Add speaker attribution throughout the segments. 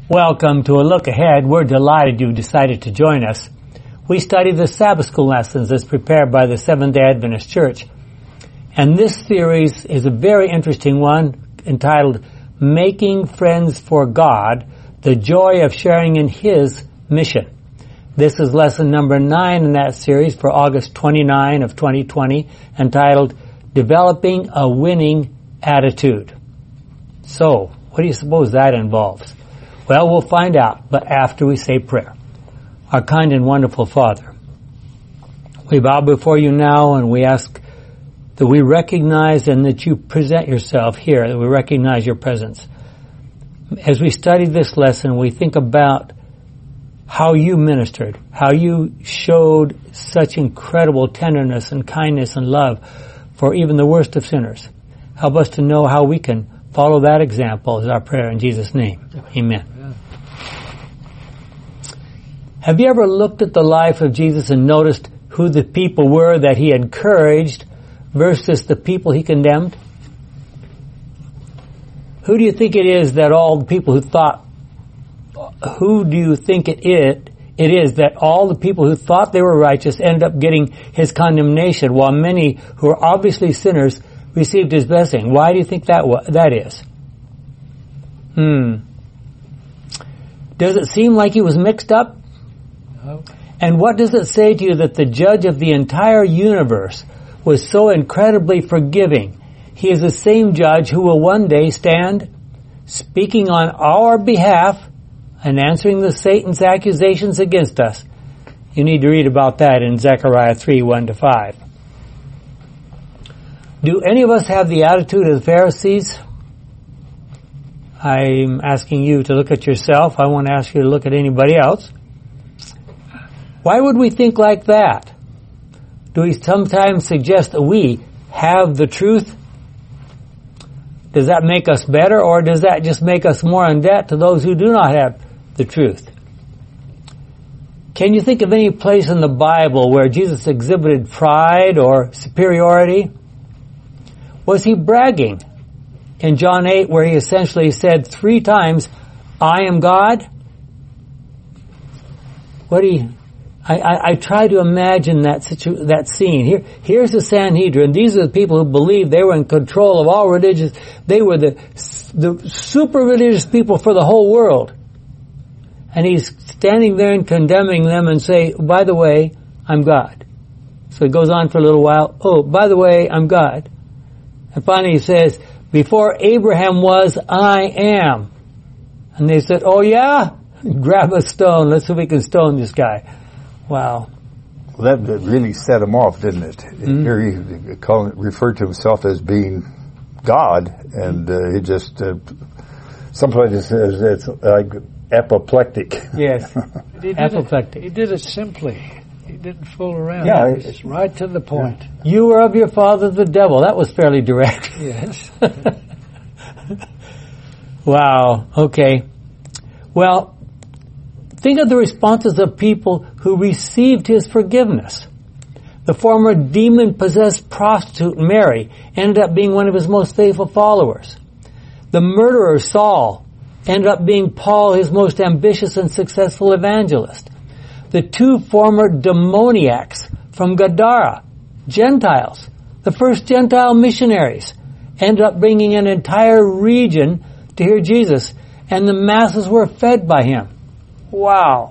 Speaker 1: Welcome to A Look Ahead. We're delighted you've decided to join us. We study the Sabbath School lessons as prepared by the Seventh-day Adventist Church. And this series is a very interesting one entitled Making Friends for God, the Joy of Sharing in His Mission. This is lesson number 9 in that series for August 29 of 2020, entitled Developing a Winning Attitude. So, what do you suppose that involves? Well, we'll find out, but after we say prayer. Our kind and wonderful Father, we bow before you now and we ask that we recognize and that you present yourself here, that we recognize your presence. As we study this lesson, we think about how you ministered, how you showed such incredible tenderness and kindness and love for even the worst of sinners. Help us to know how we can follow that example is our prayer in Jesus' name. Amen. Have you ever looked at the life of Jesus and noticed who the people were that he encouraged versus the people he condemned? Who do you think it is that all the people who thought they were righteous ended up getting his condemnation, while many who are obviously sinners received his blessing? Why do you think that is? Does it seem like he was mixed up? No. And what does it say to you that the judge of the entire universe was so incredibly forgiving? He is the same judge who will one day stand speaking on our behalf and answering Satan's accusations against us. You need to read about that in Zechariah 3:1-5. Do any of us have the attitude of the Pharisees? I'm asking you to look at yourself. I won't ask you to look at anybody else. Why would we think like that? Do we sometimes suggest that we have the truth? Does that make us better, or does that just make us more in debt to those who do not have the truth? Can you think of any place in the Bible where Jesus exhibited pride or superiority? Was he bragging? In John 8, where he essentially said 3 times, I am God? I try to imagine that scene. Here's the Sanhedrin. These are the people who believed they were in control of all religious. They were the super religious people for the whole world. And he's standing there and condemning them and say, by the way, I'm God. So it goes on for a little while. Oh, by the way, I'm God. And finally he says, before Abraham was, I am. And they said, oh yeah? Grab a stone. Let's see if we can stone this guy. Wow.
Speaker 2: Well, that really set him off, didn't it? Mm-hmm. Here he referred to himself as being God, and he just, somebody says it's like apoplectic.
Speaker 1: Yes, apoplectic.
Speaker 3: He did it simply. He didn't fool around.
Speaker 2: Yeah.
Speaker 3: It's right to the point.
Speaker 1: You were of your father the devil. That was fairly direct.
Speaker 3: Yes.
Speaker 1: Wow. Okay. Well, think of the responses of people who received his forgiveness. The former demon-possessed prostitute Mary ended up being one of his most faithful followers. The murderer Saul ended up being Paul, his most ambitious and successful evangelist. The 2 former demoniacs from Gadara, Gentiles, the first Gentile missionaries, ended up bringing an entire region to hear Jesus, and the masses were fed by him. Wow.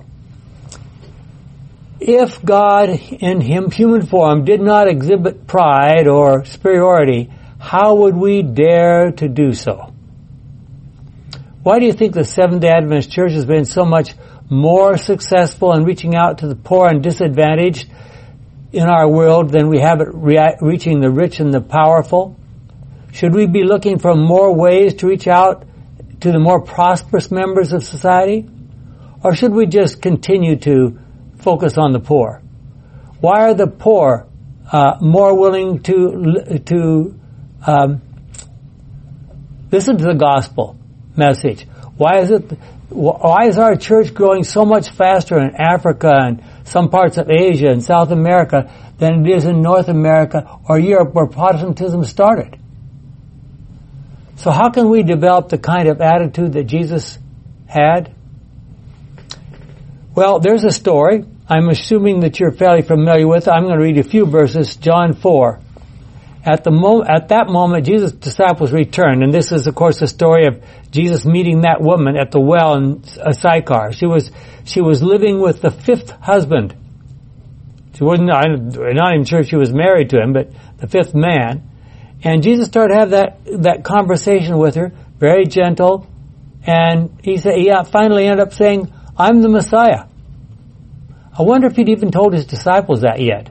Speaker 1: If God in human form did not exhibit pride or superiority, how would we dare to do so? Why do you think the Seventh-day Adventist Church has been so much more successful in reaching out to the poor and disadvantaged in our world than we have it reaching the rich and the powerful? Should we be looking for more ways to reach out to the more prosperous members of society? Or should we just continue to focus on the poor? Why are the poor more willing to listen to the gospel message? Why is our church growing so much faster in Africa and some parts of Asia and South America than it is in North America or Europe, where Protestantism started? So how can we develop the kind of attitude that Jesus had? Well, there's a story. I'm assuming that you're fairly familiar with it. I'm going to read a few verses. John 4. At that moment, Jesus' disciples returned, and this is, of course, the story of Jesus meeting that woman at the well in Sychar. She was living with the fifth husband. She wasn't. I'm not even sure if she was married to him, but the fifth man. And Jesus started to have that conversation with her, very gentle, and he finally ended up saying, "I'm the Messiah." I wonder if he'd even told his disciples that yet.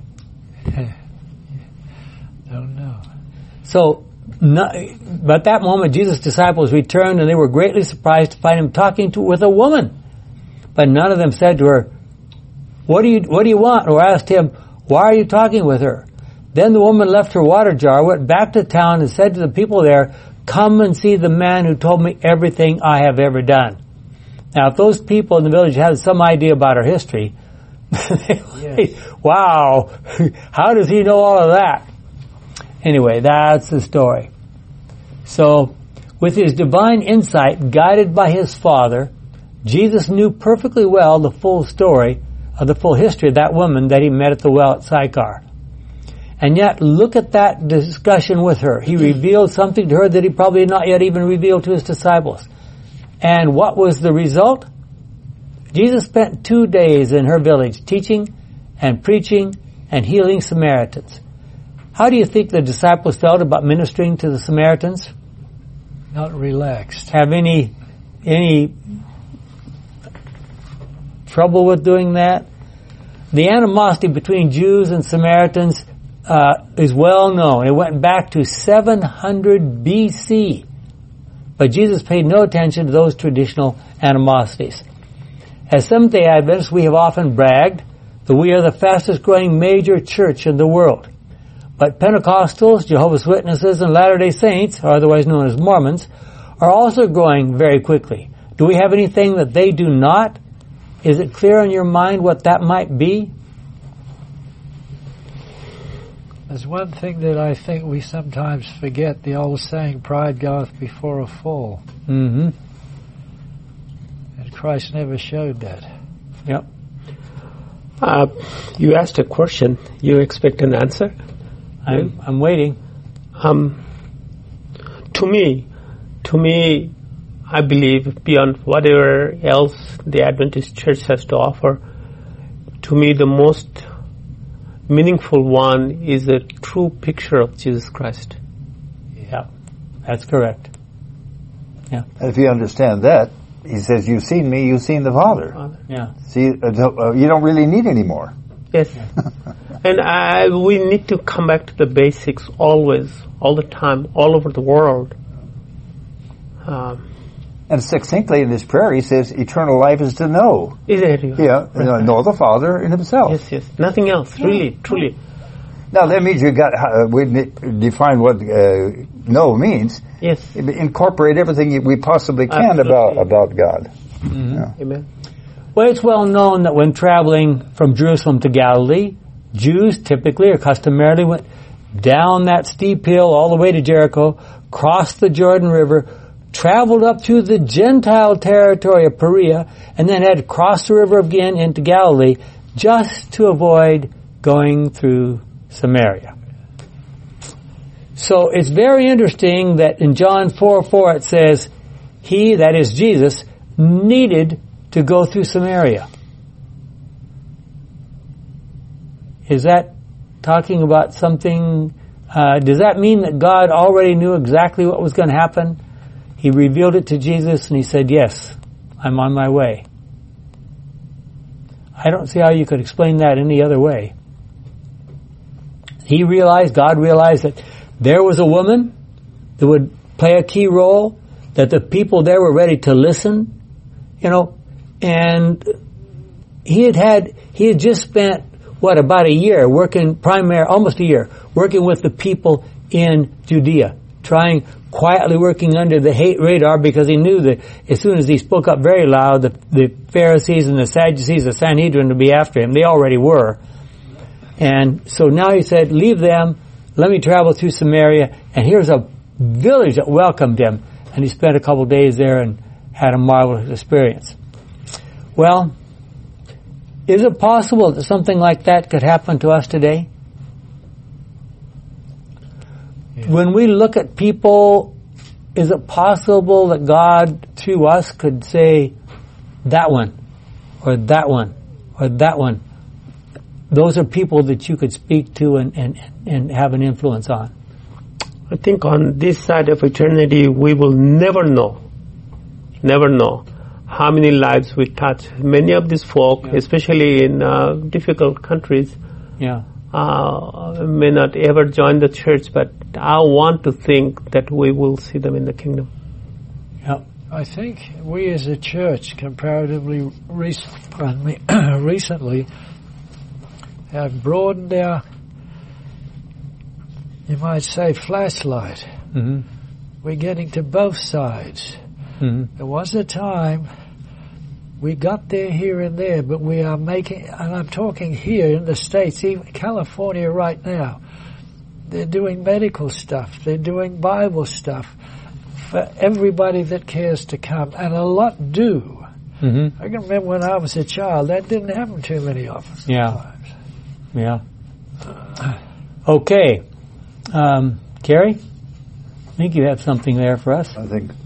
Speaker 3: Don't know.
Speaker 1: So, but at that moment, Jesus' disciples returned, and they were greatly surprised to find him talking with a woman. But none of them said to her, "What do you want?" or asked him, "Why are you talking with her?" Then the woman left her water jar, went back to town, and said to the people there, "Come and see the man who told me everything I have ever done." Now, if those people in the village had some idea about her history,
Speaker 3: Yes.
Speaker 1: wow, how does he know all of that? Anyway, that's the story. So, with his divine insight, guided by his Father, Jesus knew perfectly well the full story of the full history of that woman that he met at the well at Sychar. And yet, look at that discussion with her. He revealed something to her that he probably had not yet even revealed to his disciples. And what was the result? Jesus spent 2 days in her village teaching and preaching and healing Samaritans. How do you think the disciples felt about ministering to the Samaritans?
Speaker 3: Not relaxed.
Speaker 1: Have any trouble with doing that? The animosity between Jews and Samaritans is well known. It went back to 700 BC. But Jesus paid no attention to those traditional animosities. As Seventh-day Adventists, we have often bragged that we are the fastest growing major church in the world. But Pentecostals, Jehovah's Witnesses, and Latter-day Saints, or otherwise known as Mormons, are also growing very quickly. Do we have anything that they do not? Is it clear in your mind what that might be?
Speaker 3: There's one thing that I think we sometimes forget, the old saying, pride goeth before a fall.
Speaker 1: Mm-hmm.
Speaker 3: And Christ never showed that.
Speaker 1: Yep.
Speaker 4: You asked a question. You expect an answer?
Speaker 1: I'm waiting.
Speaker 4: To me, I believe beyond whatever else the Adventist Church has to offer, to me the most meaningful one is a true picture of Jesus Christ.
Speaker 1: Yeah, that's correct. Yeah.
Speaker 2: And if you understand that, he says, "You've seen me, you've seen the Father."
Speaker 1: Yeah.
Speaker 2: See, you don't really need any more.
Speaker 4: Yes. And we need to come back to the basics always, all the time, all over the world.
Speaker 2: And succinctly in this prayer, he says, eternal life is to know.
Speaker 4: Yeah,
Speaker 2: know the Father in himself.
Speaker 4: Yes. Nothing else, really, truly.
Speaker 2: Now that means we define what know means.
Speaker 4: Yes.
Speaker 2: Incorporate everything we possibly can about God.
Speaker 1: Mm-hmm.
Speaker 2: Yeah.
Speaker 4: Amen.
Speaker 1: Well, it's well known that when traveling from Jerusalem to Galilee, Jews typically or customarily went down that steep hill all the way to Jericho, crossed the Jordan River, traveled up through the Gentile territory of Perea, and then had to cross the river again into Galilee just to avoid going through Samaria. So it's very interesting that in John 4:4 it says, he, that is Jesus, needed to go through Samaria. Is that talking about something, does that mean that God already knew exactly what was going to happen? He revealed it to Jesus and he said, yes, I'm on my way. I don't see how you could explain that any other way. God realized that there was a woman that would play a key role, that the people there were ready to listen, and he had just spent, about a year almost a year, working with the people in Judea, quietly working under the hate radar, because he knew that as soon as he spoke up very loud, the Pharisees and the Sadducees, the Sanhedrin, would be after him. They already were. And so now he said, leave them, let me travel through Samaria, and here's a village that welcomed him. And he spent a couple days there and had a marvelous experience. Well, Is it possible that something like that could happen to us today?
Speaker 3: Yeah.
Speaker 1: When we look at people, is it possible that God, through us, could say, that one, or that one, or that one? Those are people that you could speak to and have an influence on.
Speaker 4: I think on this side of eternity, we will never know how many lives we touch. Many of these folk, especially in difficult countries, may not ever join the church, but I want to think that we will see them in the kingdom.
Speaker 1: Yeah.
Speaker 3: I think we as a church, comparatively recently, have broadened our, you might say, flashlight.
Speaker 1: Mm-hmm.
Speaker 3: We're getting to both sides.
Speaker 1: Mm-hmm.
Speaker 3: There was a time we got there here and there, but we are making, and I'm talking here in the States, even California right now, they're doing medical stuff, they're doing Bible stuff for everybody that cares to come, and a lot do.
Speaker 1: Mm-hmm.
Speaker 3: I can remember when I was a child, that didn't happen too many of us.
Speaker 1: Yeah. Yeah. Okay. Kerry, I think you have something there for us.
Speaker 2: I think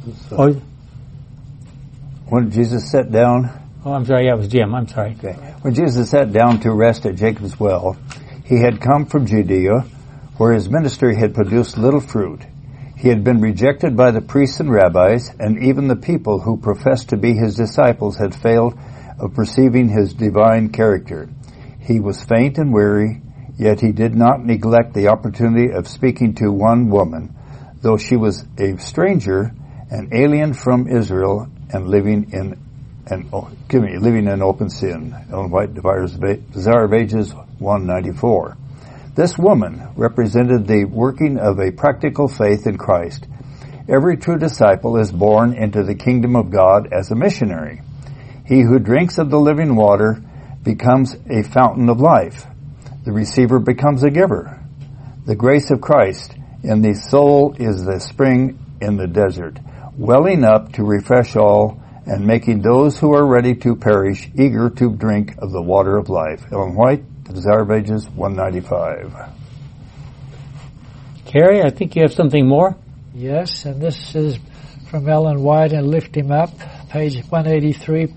Speaker 2: when Jesus sat down...
Speaker 1: Oh, I'm sorry, yeah, it was Jim. I'm sorry.
Speaker 2: Okay. When Jesus sat down to rest at Jacob's well, he had come from Judea, where his ministry had produced little fruit. He had been rejected by the priests and rabbis, and even the people who professed to be his disciples had failed of perceiving his divine character. He was faint and weary, yet he did not neglect the opportunity of speaking to one woman, though she was a stranger, an alien from Israel, and living in open sin. Ellen White, Desire of Ages 194. This woman represented the working of a practical faith in Christ. Every true disciple is born into the kingdom of God as a missionary. He who drinks of the living water becomes a fountain of life. The receiver becomes a giver. The grace of Christ in the soul is the spring in the desert, welling up to refresh all and making those who are ready to perish eager to drink of the water of life. Ellen White, The Desire of Ages, 195.
Speaker 1: Kerry, I think you have something more.
Speaker 3: Yes, and this is from Ellen White and Lift Him Up, page 183,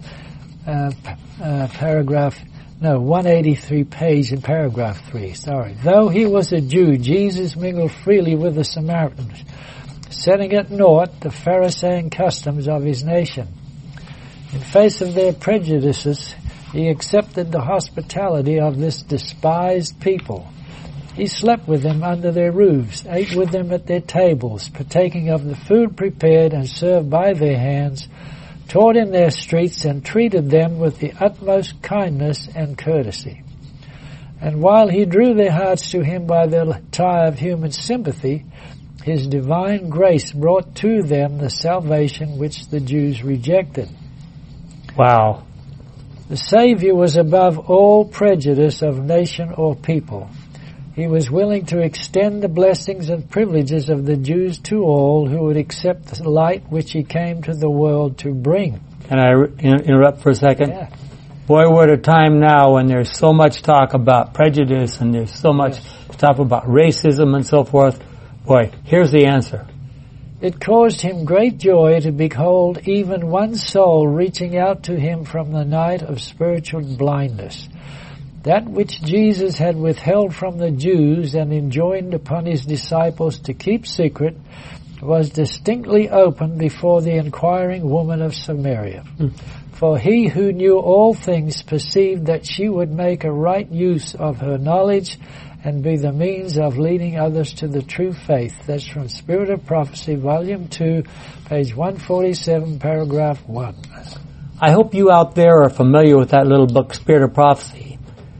Speaker 3: 183 page in paragraph 3, Though he was a Jew, Jesus mingled freely with the Samaritans, setting at naught the Pharisaic customs of his nation. In face of their prejudices, he accepted the hospitality of this despised people. He slept with them under their roofs, ate with them at their tables, partaking of the food prepared and served by their hands, taught in their streets, and treated them with the utmost kindness and courtesy. And while he drew their hearts to him by the tie of human sympathy, his divine grace brought to them the salvation which the Jews rejected.
Speaker 1: Wow.
Speaker 3: The Savior was above all prejudice of nation or people. He was willing to extend the blessings and privileges of the Jews to all who would accept the light which he came to the world to bring.
Speaker 1: Can I interrupt for a second?
Speaker 3: Yeah.
Speaker 1: Boy, we're at a time now when there's so much talk about prejudice and there's so much talk about racism and so forth. Boy, here's the answer.
Speaker 3: It caused him great joy to behold even one soul reaching out to him from the night of spiritual blindness. That which Jesus had withheld from the Jews and enjoined upon his disciples to keep secret was distinctly opened before the inquiring woman of Samaria. For he who knew all things perceived that she would make a right use of her knowledge and be the means of leading others to the true faith. That's from Spirit of Prophecy, Volume 2, page 147, paragraph 1.
Speaker 1: I hope you out there are familiar with that little book, Spirit of Prophecy.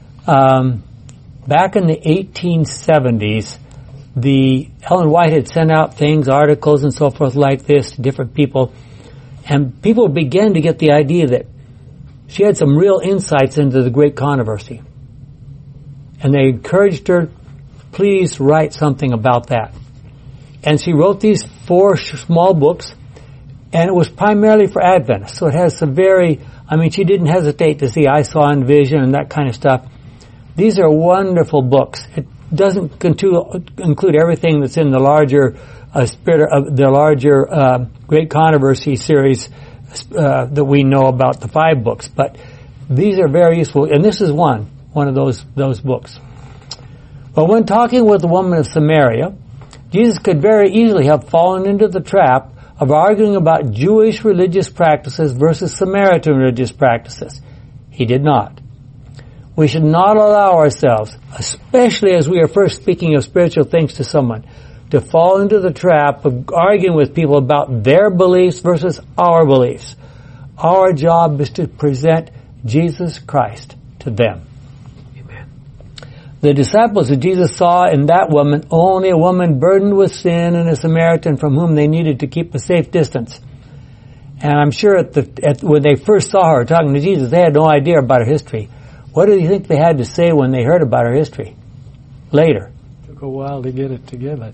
Speaker 1: Back in the 1870s, Ellen White had sent out things, articles and so forth like this to different people, and people began to get the idea that she had some real insights into the great controversy. And they encouraged her, please write something about that. And she wrote these 4 small books, And it was primarily for Adventists. So it has some she didn't hesitate to see I saw in vision and that kind of stuff. These are wonderful books. It doesn't include everything that's in the larger spirit of the larger Great Controversy series that we know about, the 5 books. But these are very useful, and this is one of those books. But when talking with the woman of Samaria, Jesus could very easily have fallen into the trap of arguing about Jewish religious practices versus Samaritan religious practices. He did not. We should not allow ourselves, especially as we are first speaking of spiritual things to someone, to fall into the trap of arguing with people about their beliefs versus our beliefs. Our job is to present Jesus Christ to them.
Speaker 4: Amen.
Speaker 1: The disciples that Jesus saw in that woman only a woman burdened with sin and a Samaritan from whom they needed to keep a safe distance. And I'm sure when they first saw her talking to Jesus, they had no idea about her history. What do you think they had to say when they heard about her history? Later.
Speaker 3: Took a while to get it together.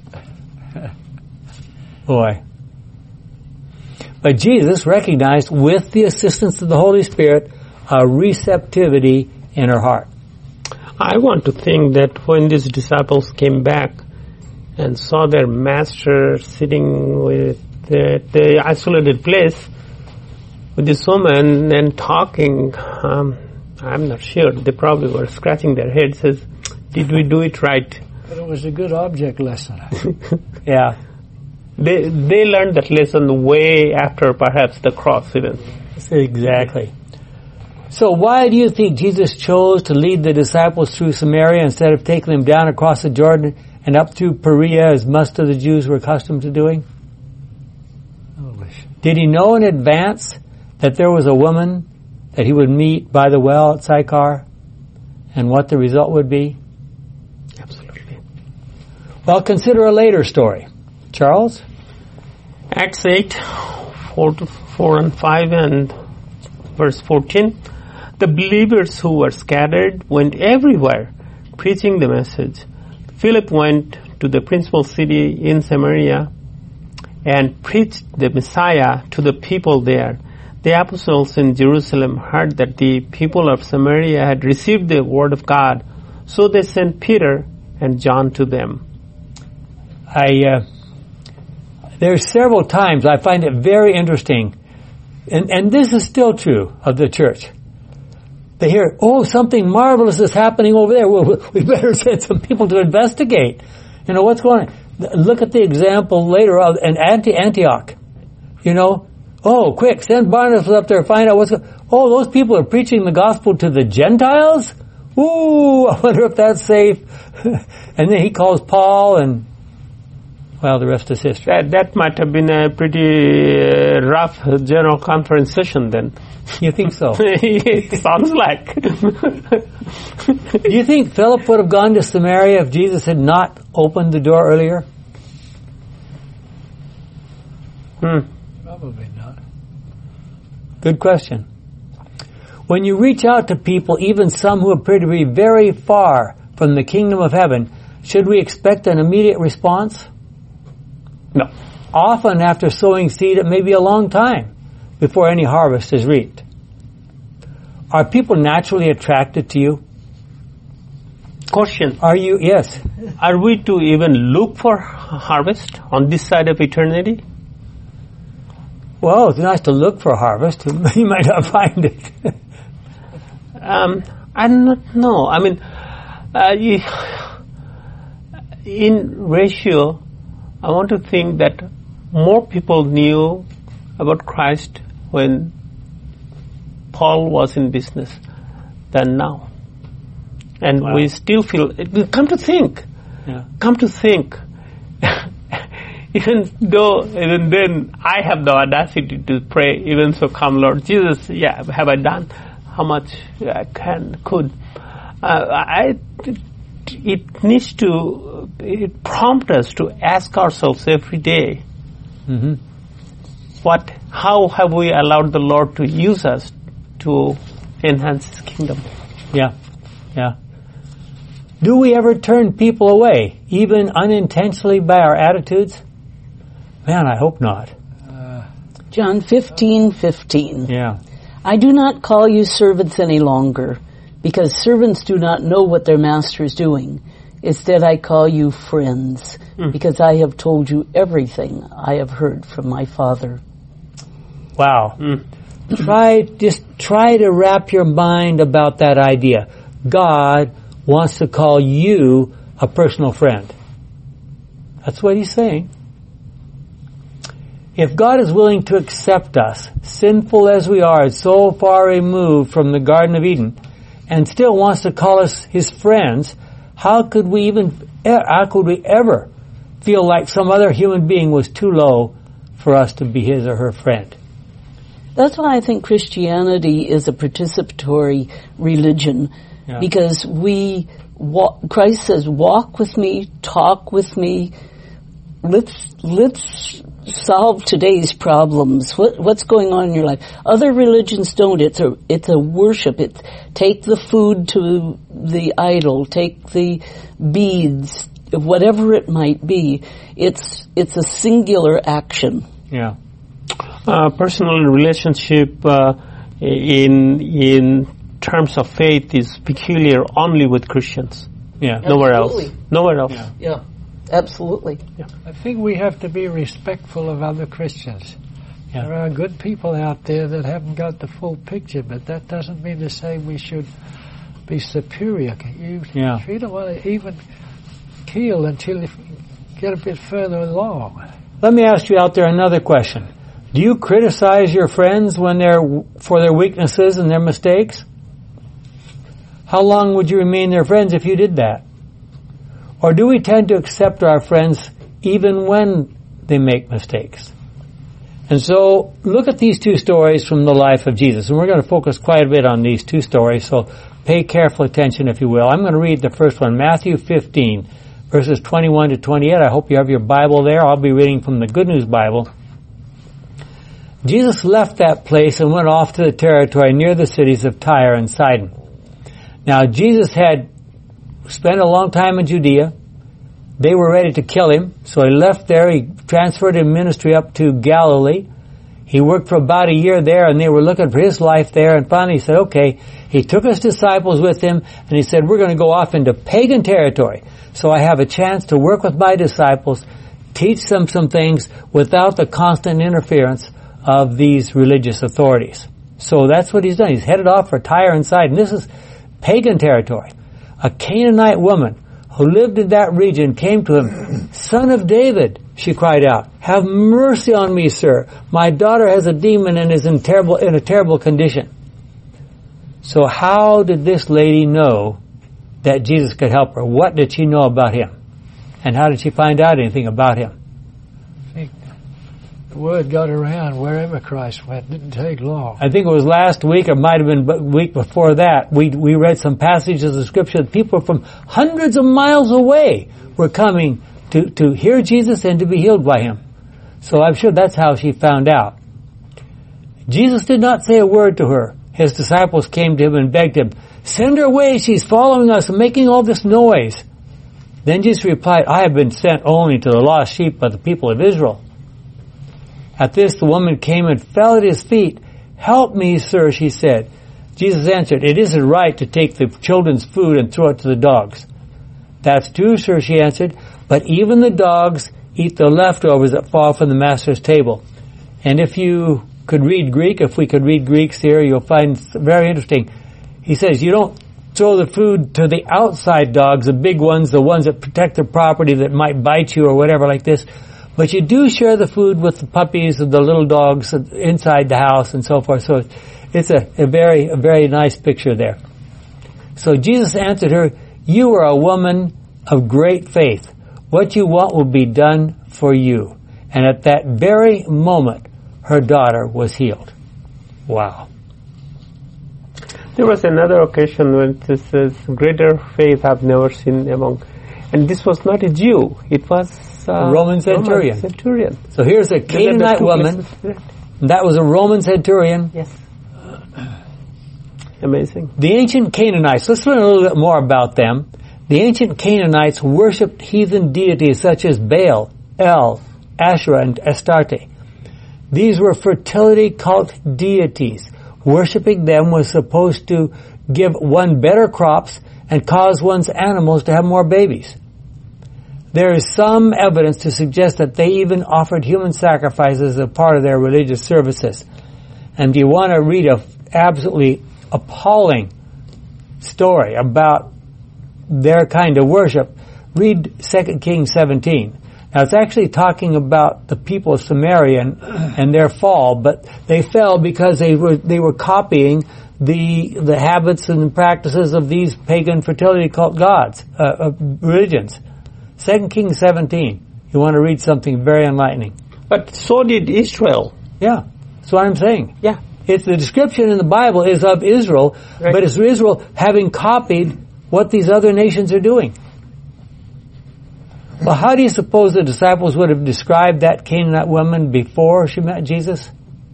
Speaker 1: Boy. But Jesus recognized, with the assistance of the Holy Spirit, a receptivity in her heart.
Speaker 4: I want to think that when these disciples came back and saw their master sitting with the isolated place with this woman and talking, I'm not sure. They probably were scratching their heads, says, did we do it right?
Speaker 3: But it was a good object lesson.
Speaker 1: Yeah.
Speaker 4: They learned that lesson way after perhaps the cross even.
Speaker 1: Exactly. So why do you think Jesus chose to lead the disciples through Samaria instead of taking them down across the Jordan and up through Perea as most of the Jews were accustomed to doing? Did he know in advance that there was a woman that he would meet by the well at Sychar and what the result would be?
Speaker 4: Absolutely.
Speaker 1: Well, consider a later story. Charles?
Speaker 4: Acts 8, 4 and 5 and verse 14. The believers who were scattered went everywhere preaching the message. Philip went to the principal city in Samaria and preached the Messiah to the people there. The apostles in Jerusalem heard that the people of Samaria had received the word of God, so they sent Peter and John to them.
Speaker 1: There's several times I find it very interesting, and this is still true of the church. They hear, something marvelous is happening over there. Well, we better send some people to investigate. What's going on? Look at the example later of in Antioch. Quick, send Barnabas up there, find out what's going on. Those people are preaching the gospel to the Gentiles? Ooh, I wonder if that's safe. And then he calls Paul and, the rest is history.
Speaker 4: That might have been a pretty rough general conference session then.
Speaker 1: You think so?
Speaker 4: It sounds like.
Speaker 1: Do you think Philip would have gone to Samaria if Jesus had not opened the door earlier?
Speaker 3: Probably not.
Speaker 1: Good question. When you reach out to people, even some who appear to be very far from the kingdom of heaven, should we expect an immediate response?
Speaker 4: No.
Speaker 1: Often after sowing seed, it may be a long time before any harvest is reaped. Are people naturally attracted to you?
Speaker 4: Question.
Speaker 1: Are you? Yes.
Speaker 4: Are we to even look for harvest on this side of eternity?
Speaker 1: Well, it's nice to look for harvest. You might not find it.
Speaker 4: I don't know. I mean, in ratio, I want to think that more people knew about Christ when Paul was in business than now. And we still feel, come to think, even then I have the audacity to pray, even so come Lord Jesus, have I done how much I could. It prompts us to ask ourselves every day, how have we allowed the Lord to use us to enhance His kingdom?
Speaker 1: Yeah. Do we ever turn people away, even unintentionally by our attitudes? Man, I hope not.
Speaker 5: John 15:15.
Speaker 1: Yeah.
Speaker 5: I do not call you servants any longer, because servants do not know what their master is doing. Instead, I call you friends, because I have told you everything I have heard from my Father.
Speaker 1: Wow. Try to wrap your mind about that idea. God wants to call you a personal friend. That's what he's saying. If God is willing to accept us, sinful as we are, so far removed from the Garden of Eden, and still wants to call us his friends, how could we ever feel like some other human being was too low for us to be his or her friend?
Speaker 5: That's why I think Christianity is a participatory religion, because Christ says, walk with me, talk with me, let's solve today's problems. What's going on in your life? Other religions don't. It's a worship. Take the food to the idol, take the beads, whatever it might be. It's a singular action.
Speaker 1: Yeah.
Speaker 4: Personal relationship in terms of faith is peculiar only with Christians.
Speaker 1: Yeah.
Speaker 4: Nowhere else. Nowhere else.
Speaker 5: Yeah. Absolutely.
Speaker 4: Yeah.
Speaker 3: I think we have to be respectful of other Christians.
Speaker 1: Yeah.
Speaker 3: There are good people out there that haven't got the full picture, but that doesn't mean to say we should be superior. You treat them on an even keel until you get a bit further along.
Speaker 1: Let me ask you out there another question. Do you criticize your friends for their weaknesses and their mistakes? How long would you remain their friends if you did that? Or do we tend to accept our friends even when they make mistakes? And so, look at these two stories from the life of Jesus. And we're going to focus quite a bit on these two stories, so pay careful attention if you will. I'm going to read the first one, Matthew 15, verses 21 to 28. I hope you have your Bible there. I'll be reading from the Good News Bible. Jesus left that place and went off to the territory near the cities of Tyre and Sidon. Now, Jesus had spent a long time in Judea. They were ready to kill him, so he left there. He transferred his ministry up to Galilee. He worked for about a year there, and they were looking for his life there, and finally he said, okay. He took his disciples with him, and he said, we're going to go off into pagan territory, so I have a chance to work with my disciples, teach them some things without the constant interference of these religious authorities. So that's what he's done. He's headed off for Tyre and Sidon. This is pagan territory. A Canaanite woman who lived in that region came to him. Son of David, she cried out, have mercy on me, sir. My daughter has a demon and is in a terrible condition. So how did this lady know that Jesus could help her? What did she know about him? And how did she find out anything about him?
Speaker 3: I think the word got around wherever Christ went. It didn't take long.
Speaker 1: I think it was last week, or it might have been a week before that, we read some passages of Scripture that people from hundreds of miles away were coming to hear Jesus and to be healed by him. So I'm sure that's how she found out. Jesus did not say a word to her. His disciples came to him and begged him, send her away, she's following us and making all this noise. Then Jesus replied, I have been sent only to the lost sheep of the people of Israel. At this, the woman came and fell at his feet. Help me, sir, she said. Jesus answered, it isn't right to take the children's food and throw it to the dogs. That's true, sir, she answered, but even the dogs eat the leftovers that fall from the master's table. And if you could read Greek, if we could read Greeks here, you'll find very interesting. He says, you don't throw the food to the outside dogs, the big ones, the ones that protect the property that might bite you or whatever like this. But you do share the food with the puppies and the little dogs inside the house and so forth. So it's a very nice picture there. So Jesus answered her, you are a woman of great faith. What you want will be done for you. And at that very moment, her daughter was healed. Wow.
Speaker 4: There was another occasion when this says, greater faith I've never seen among, and this was not a Jew, it was
Speaker 1: a Roman centurion. So here's a Canaanite woman, that was a Roman centurion.
Speaker 4: Yes. Amazing.
Speaker 1: The ancient Canaanites, let's learn a little bit more about them. The ancient Canaanites worshipped heathen deities such as Baal, El, Asherah, and Astarte. These were fertility cult deities. Worshipping them was supposed to give one better crops and cause one's animals to have more babies. There is some evidence to suggest that they even offered human sacrifices as a part of their religious services. And if you want to read an absolutely appalling story about their kind of worship, read 2 Kings 17. Now it's actually talking about the people of Samaria and their fall, but they fell because they were copying the habits and practices of these pagan fertility cult gods, religions. 2 Kings 17. You want to read something very enlightening.
Speaker 4: But so did Israel.
Speaker 1: Yeah, that's what I'm saying.
Speaker 4: Yeah.
Speaker 1: It's the description in the Bible is of Israel,
Speaker 4: Right.
Speaker 1: but it's Israel having copied what these other nations are doing. Well, how do you suppose the disciples would have described that Canaanite woman before she met Jesus?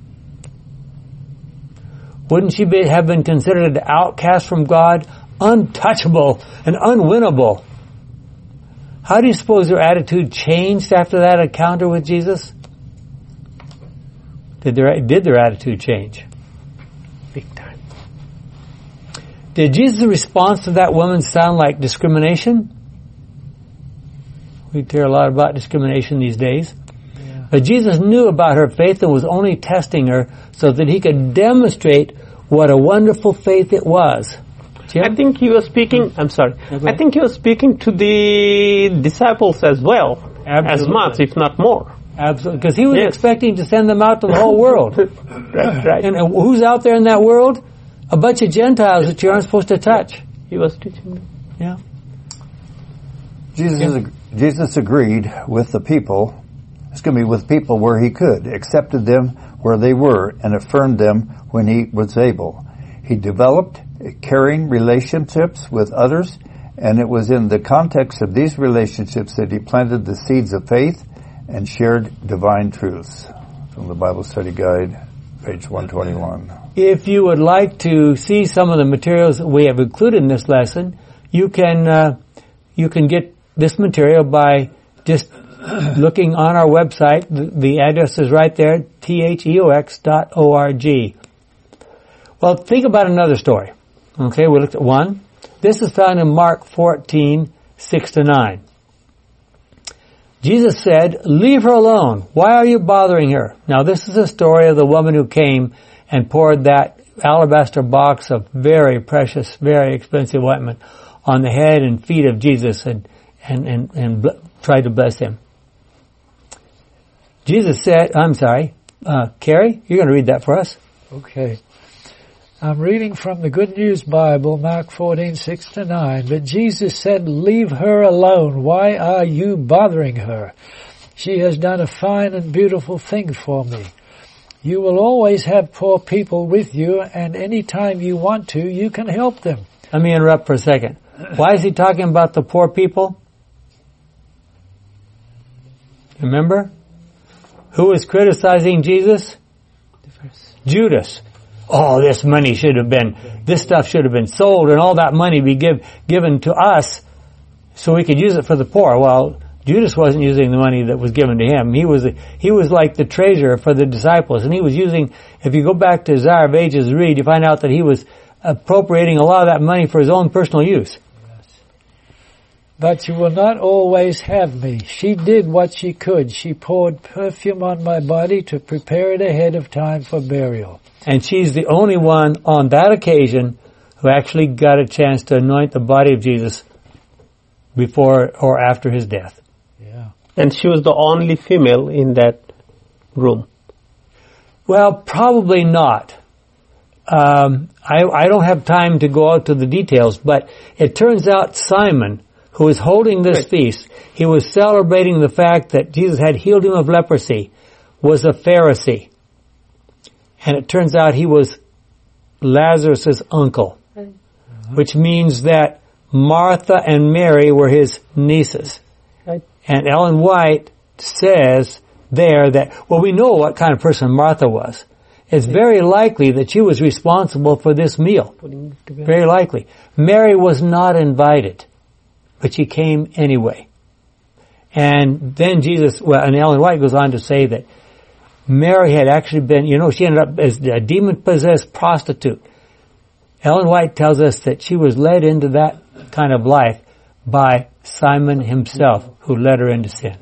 Speaker 1: Wouldn't she have been considered an outcast from God, untouchable and unwinnable? How do you suppose their attitude changed after that encounter with Jesus? Did their attitude change?
Speaker 4: Big time.
Speaker 1: Did Jesus' response to that woman sound like discrimination? We hear a lot about discrimination these days.
Speaker 3: Yeah.
Speaker 1: But Jesus knew about her faith and was only testing her so that he could demonstrate what a wonderful faith it was. Jim?
Speaker 4: I think he was speaking, I'm sorry,
Speaker 1: Okay.
Speaker 4: I think he was speaking to the disciples as well, as
Speaker 1: Absolutely.
Speaker 4: much, if not more.
Speaker 1: Absolutely. Because he was
Speaker 4: Yes.
Speaker 1: expecting to send them out to the whole world.
Speaker 4: Right.
Speaker 1: And who's out there in that world? A bunch of Gentiles that you aren't supposed to touch.
Speaker 4: He was teaching them.
Speaker 1: Yeah.
Speaker 2: Jesus agreed with the people, with people where he could, accepted them where they were, and affirmed them when he was able. He developed caring relationships with others, and it was in the context of these relationships that he planted the seeds of faith and shared divine truths. From the Bible Study Guide, page 121.
Speaker 1: If you would like to see some of the materials that we have included in this lesson, you can get this material by just looking on our website. The address is right there, theox.org. Well, think about another story. Okay, we looked at one. This is found in Mark 14:6-9. Jesus said, "Leave her alone. Why are you bothering her?" Now, this is a story of the woman who came and poured that alabaster box of very precious, very expensive ointment on the head and feet of Jesus and tried to bless him. Jesus said, Carrie, you're going to read that for us.
Speaker 3: Okay. I'm reading from the Good News Bible, Mark 14:6-9. But Jesus said, "Leave her alone. Why are you bothering her? She has done a fine and beautiful thing for me. You will always have poor people with you, and any time you want to, you can help them."
Speaker 1: Let me interrupt for a second. Why is he talking about the poor people? Remember? Who was criticizing Jesus? Judas. Oh, this stuff should have been sold, and all that money be given to us so we could use it for the poor. Well, Judas wasn't using the money that was given to him. He was like the treasurer for the disciples, and he was using, if you go back to Desire of Ages and read, you find out that he was appropriating a lot of that money for his own personal use.
Speaker 3: But you will not always have me. She did what she could. She poured perfume on my body to prepare it ahead of time for burial.
Speaker 1: And she's the only one on that occasion who actually got a chance to anoint the body of Jesus before or after his death.
Speaker 3: Yeah.
Speaker 4: And she was the only female in that room.
Speaker 1: Well, probably not. I don't have time to go out to the details, but it turns out Simon, who was holding this feast, he was celebrating the fact that Jesus had healed him of leprosy, was a Pharisee. And it turns out he was Lazarus' uncle, which means that Martha and Mary were his nieces.
Speaker 4: Right.
Speaker 1: And Ellen White says there that, well, we know what kind of person Martha was. It's very likely that she was responsible for this meal.
Speaker 4: Putting it together.
Speaker 1: Very likely. Mary was not invited, but she came anyway. And then Jesus, and Ellen White goes on to say that Mary had actually been, she ended up as a demon-possessed prostitute. Ellen White tells us that she was led into that kind of life by Simon himself, who led her into sin.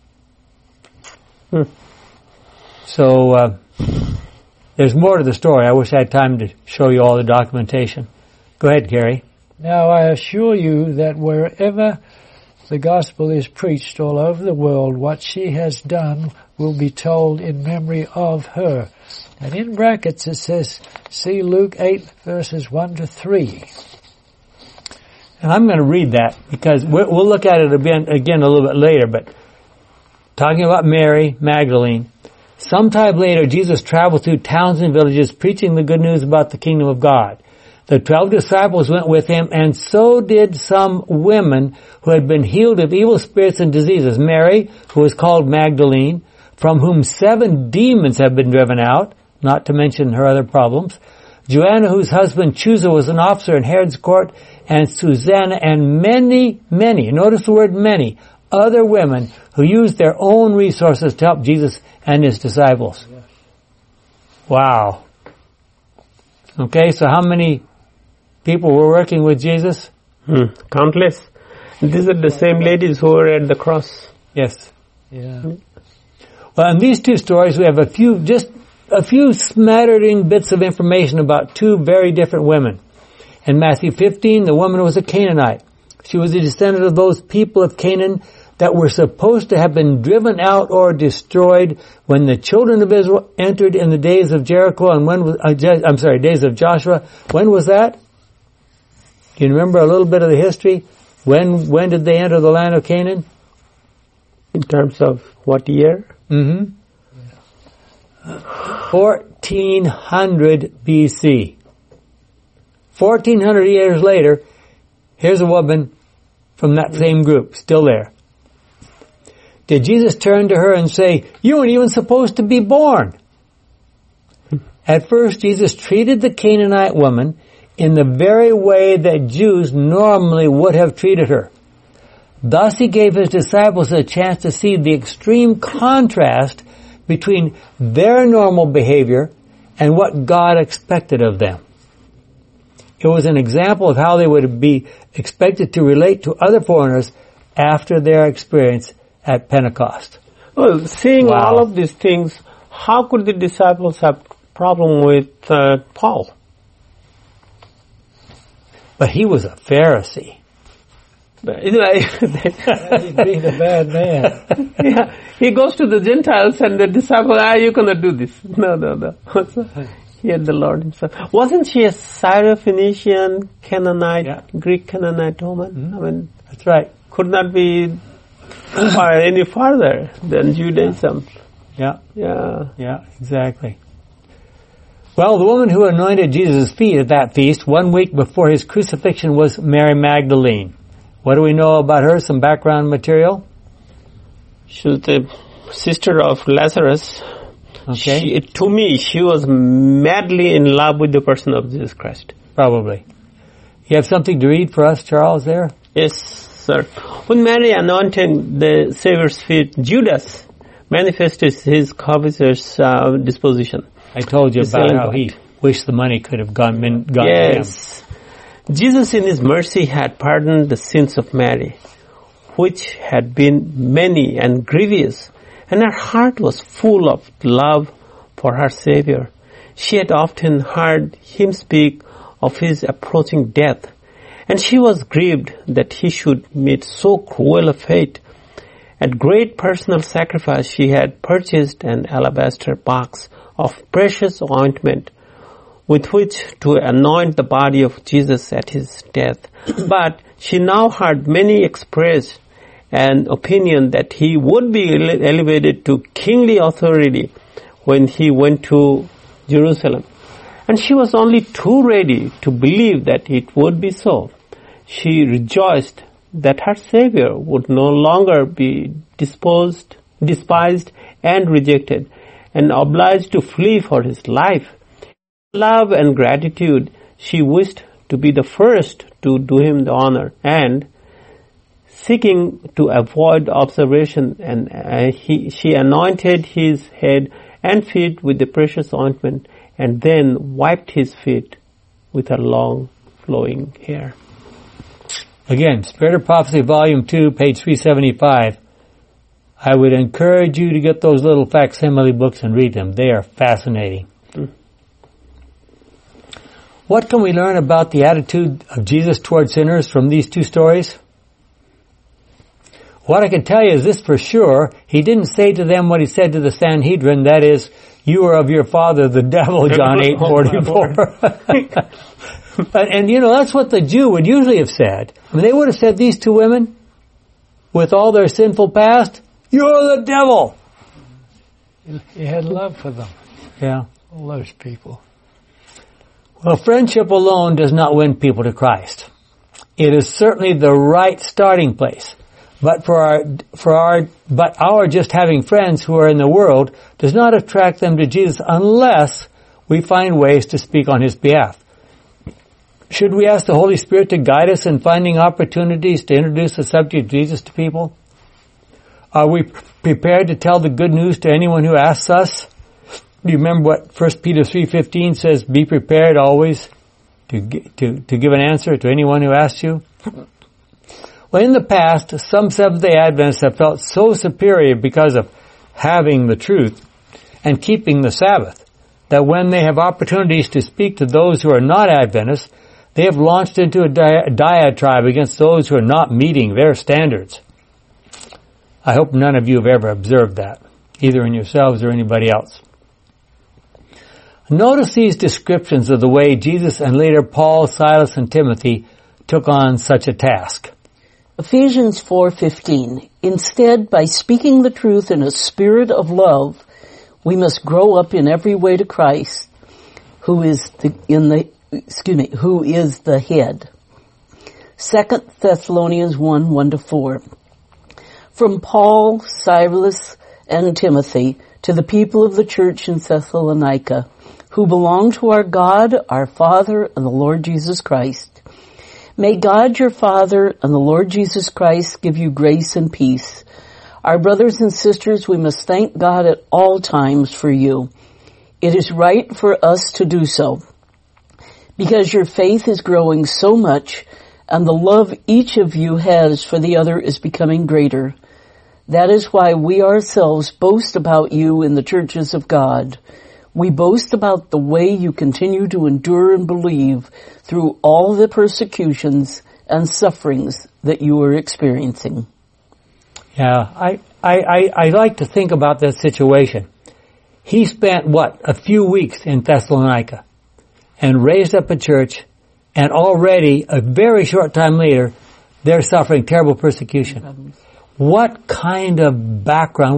Speaker 1: So, there's more to the story. I wish I had time to show you all the documentation. Go ahead, Gary.
Speaker 3: Now I assure you that wherever the gospel is preached all over the world, what she has done will be told in memory of her. And in brackets it says, see Luke 8 verses 1 to 3.
Speaker 1: And I'm going to read that because we'll look at it again a little bit later, but talking about Mary Magdalene, sometime later Jesus traveled through towns and villages preaching the good news about the kingdom of God. The 12 disciples went with him, and so did some women who had been healed of evil spirits and diseases. Mary, who was called Magdalene, from whom 7 demons have been driven out, not to mention her other problems. Joanna, whose husband Chuza was an officer in Herod's court, and Susanna, and many, notice the word many, other women who used their own resources to help Jesus and his disciples. Wow. Okay, so how many people were working with Jesus?
Speaker 4: Countless. These are the same ladies who were at the cross.
Speaker 1: Yes.
Speaker 3: Yeah.
Speaker 1: Well, in these two stories, we have a few smattering bits of information about 2 very different women. In Matthew 15, the woman was a Canaanite. She was a descendant of those people of Canaan that were supposed to have been driven out or destroyed when the children of Israel entered in the days of Jericho and days of Joshua. When was that? Do you remember a little bit of the history? When did they enter the land of Canaan?
Speaker 4: In terms of what year?
Speaker 1: 1400 BC. 1400 years later, here's a woman from that same group, still there. Did Jesus turn to her and say, you weren't even supposed to be born? At first, Jesus treated the Canaanite woman in the very way that Jews normally would have treated her. Thus, he gave his disciples a chance to see the extreme contrast between their normal behavior and what God expected of them. It was an example of how they would be expected to relate to other foreigners after their experience at Pentecost.
Speaker 4: Well, seeing all of these things, how could the disciples have problem with Paul?
Speaker 1: But he was a Pharisee.
Speaker 3: He's being a bad man.
Speaker 4: Yeah, he goes to the Gentiles and the disciples, you cannot do this. No. He had the Lord himself. Wasn't she a Syrophoenician Canaanite, Greek Canaanite woman? I mean,
Speaker 1: that's right.
Speaker 4: Could not be any farther than Judaism.
Speaker 1: Yeah, exactly. Well, the woman who anointed Jesus' feet at that feast 1 week before his crucifixion was Mary Magdalene. What do we know about her? Some background material?
Speaker 4: She was the sister of Lazarus.
Speaker 1: Okay.
Speaker 4: To me, she was madly in love with the person of Jesus Christ.
Speaker 1: Probably. You have something to read for us, Charles, there?
Speaker 4: Yes, sir. When Mary anointed the Savior's feet, Judas manifested his covetous disposition.
Speaker 1: I told you about how he wished the money could have gone to him.
Speaker 4: Yes. Jesus in his mercy had pardoned the sins of Mary, which had been many and grievous, and her heart was full of love for her Savior. She had often heard him speak of his approaching death, and she was grieved that he should meet so cruel a fate. At great personal sacrifice, she had purchased an alabaster box of precious ointment with which to anoint the body of Jesus at his death. But she now heard many express an opinion that he would be elevated to kingly authority when he went to Jerusalem. And she was only too ready to believe that it would be so. She rejoiced that her Savior would no longer be despised and rejected, and obliged to flee for his life. Love and gratitude, she wished to be the first to do him the honor, and seeking to avoid observation, and she anointed his head and feet with the precious ointment, and then wiped his feet with her long flowing hair.
Speaker 1: Again, Spirit of Prophecy, Volume 2, page 375. I would encourage you to get those little facsimile books and read them. They are fascinating. What can we learn about the attitude of Jesus toward sinners from these two stories? What I can tell you is this for sure. He didn't say to them what he said to the Sanhedrin, that is, you are of your father the devil, John 8:44. And you know, that's what the Jew would usually have said. I mean, they would have said, these two women, with all their sinful past, you're the devil.
Speaker 3: He had love for them.
Speaker 1: Yeah.
Speaker 3: All those people.
Speaker 1: Well, friendship alone does not win people to Christ. It is certainly the right starting place. But our just having friends who are in the world does not attract them to Jesus unless we find ways to speak on his behalf. Should we ask the Holy Spirit to guide us in finding opportunities to introduce the subject of Jesus to people? Are we prepared to tell the good news to anyone who asks us? Do you remember what 1 Peter 3:15 says? Be prepared always to give an answer to anyone who asks you. Well, in the past, some Seventh-day Adventists have felt so superior because of having the truth and keeping the Sabbath that when they have opportunities to speak to those who are not Adventists, they have launched into a diatribe against those who are not meeting their standards. I hope none of you have ever observed that, either in yourselves or anybody else. Notice these descriptions of the way Jesus and later Paul, Silas, and Timothy took on such a task.
Speaker 5: Ephesians 4:15. Instead, by speaking the truth in a spirit of love, we must grow up in every way to Christ, who is the head. 2 Thessalonians 1:1-4. From Paul, Silas, and Timothy to the people of the church in Thessalonica, who belong to our God, our Father, and the Lord Jesus Christ. May God your Father and the Lord Jesus Christ give you grace and peace. Our brothers and sisters, we must thank God at all times for you. It is right for us to do so, because your faith is growing so much, and the love each of you has for the other is becoming greater. That is why we ourselves boast about you in the churches of God. We boast about the way you continue to endure and believe through all the persecutions and sufferings that you are experiencing.
Speaker 1: Yeah, I like to think about that situation. He spent, a few weeks in Thessalonica and raised up a church, and already, a very short time later, they're suffering terrible persecution. What kind of background,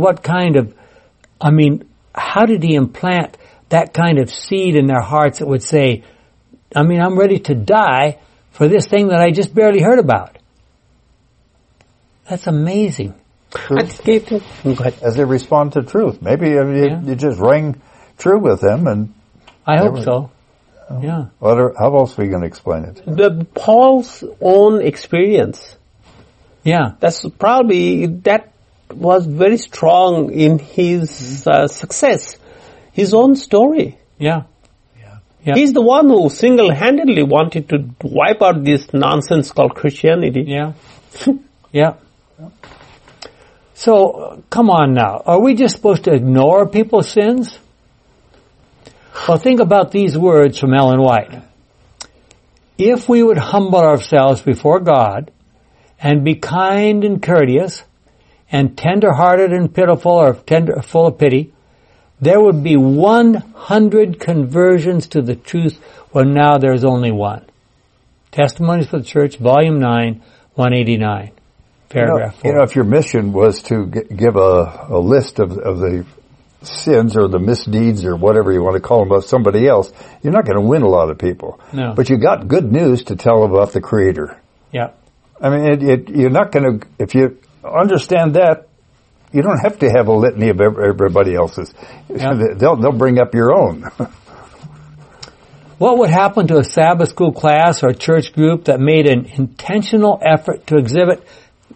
Speaker 1: how did he implant that kind of seed in their hearts that would say, I'm ready to die for this thing that I just barely heard about? That's amazing.
Speaker 2: As they respond to truth. Maybe you just rang true with them, and
Speaker 1: I hope so. Yeah.
Speaker 2: How else are we going to explain it?
Speaker 4: Paul's own experience.
Speaker 1: Yeah.
Speaker 4: That was very strong in his success. His own story.
Speaker 1: Yeah.
Speaker 4: He's the one who single-handedly wanted to wipe out this nonsense called Christianity.
Speaker 1: Yeah. Yeah. So, come on now. Are we just supposed to ignore people's sins? Well, think about these words from Ellen White. If we would humble ourselves before God and be kind and courteous and tender-hearted and pitiful or full of pity, there would be 100 conversions to the truth when now there's only one. Testimonies for the Church, Volume 9, 189, paragraph 4.
Speaker 2: If your mission was to give a list of the sins or the misdeeds or whatever you want to call them of somebody else, you're not going to win a lot of people.
Speaker 1: No.
Speaker 2: But you got good news to tell about the Creator.
Speaker 1: Yeah.
Speaker 2: You're not going to, if you understand that, you don't have to have a litany of everybody else's. Yeah. They'll bring up your own.
Speaker 1: What would happen to a Sabbath school class or church group that made an intentional effort to exhibit,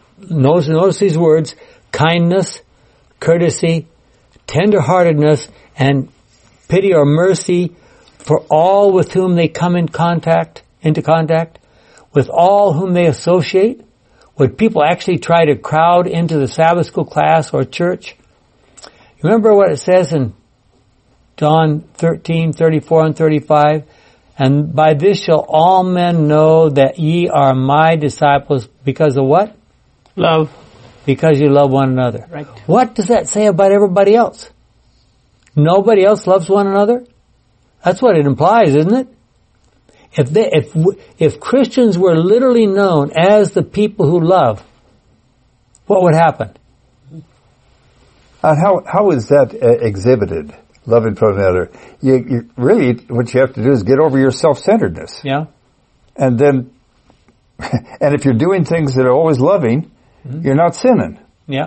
Speaker 1: notice these words, kindness, courtesy, tenderheartedness, and pity or mercy for all with whom they come into contact, with all whom they associate? Would people actually try to crowd into the Sabbath school class or church? Remember what it says in John 13:34 and 35? And by this shall all men know that ye are my disciples because of what?
Speaker 4: Love.
Speaker 1: Because you love one another.
Speaker 5: Right.
Speaker 1: What does that say about everybody else? Nobody else loves one another? That's what it implies, isn't it? If Christians were literally known as the people who love, what would happen?
Speaker 2: And how is that exhibited? Loving for another. You really, what you have to do is get over your self-centeredness.
Speaker 1: Yeah.
Speaker 2: And then, and if you're doing things that are always loving, you're not sinning.
Speaker 1: Yeah.